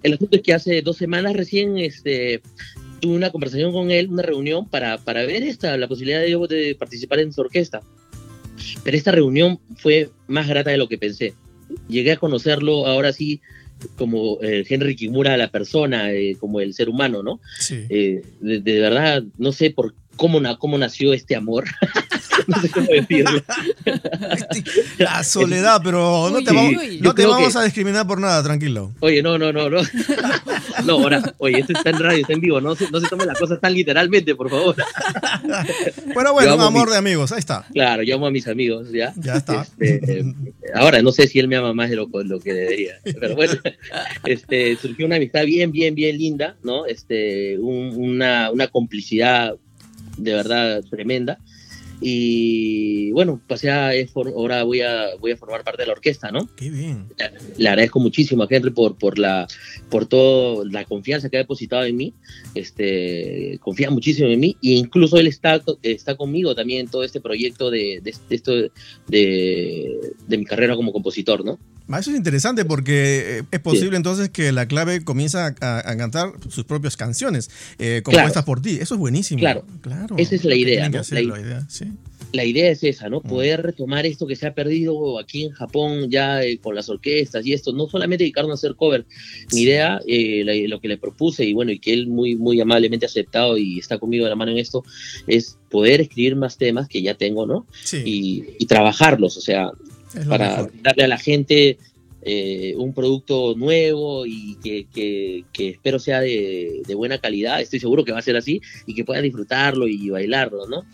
el asunto es que hace 2 semanas recién tuve una conversación con él, una reunión para ver la posibilidad de participar en su orquesta. Pero esta reunión fue más grata de lo que pensé. Llegué a conocerlo ahora sí como Henry Kimura, la persona, como el ser humano, ¿no? Sí. De verdad, no sé cómo nació este amor. No sé cómo decirlo. La soledad, pero no te vamos a discriminar por nada, tranquilo. Oye, no. No, ahora, oye, esto está en radio, está en vivo, no se tomen las cosas tan literalmente, por favor. Pero bueno, un amor de amigos, ahí está. Claro, yo amo a mis amigos, ¿ya? Ya está. Ahora, no sé si él me ama más de lo que debería, pero bueno, surgió una amistad bien linda, ¿no? Una complicidad de verdad tremenda. Y bueno, ahora voy a formar parte de la orquesta, ¿no? Qué bien. Le agradezco muchísimo a Henry por toda la confianza que ha depositado en mí. Confía muchísimo en mí, e incluso él está conmigo también en todo este proyecto de mi carrera como compositor, ¿no? Eso es interesante porque es posible entonces que La Clave comienza a cantar sus propias canciones compuestas por ti. Eso es buenísimo. Claro. Esa es la idea, ¿no? Sí. La idea es esa, ¿no? Poder retomar esto que se ha perdido aquí en Japón ya con las orquestas y esto, no solamente dedicarnos a hacer cover. Mi idea, lo que le propuse y que él muy amablemente ha aceptado y está conmigo de la mano en esto, es poder escribir más temas que ya tengo, ¿no? Sí. Y trabajarlos, o sea, para mejor. darle a la gente un producto nuevo y que espero sea de buena calidad. Estoy seguro que va a ser así y que puedan disfrutarlo y bailarlo, ¿no?